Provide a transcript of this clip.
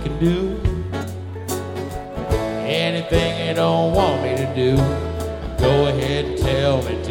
can do. Anything you don't want me to do, go ahead and tell me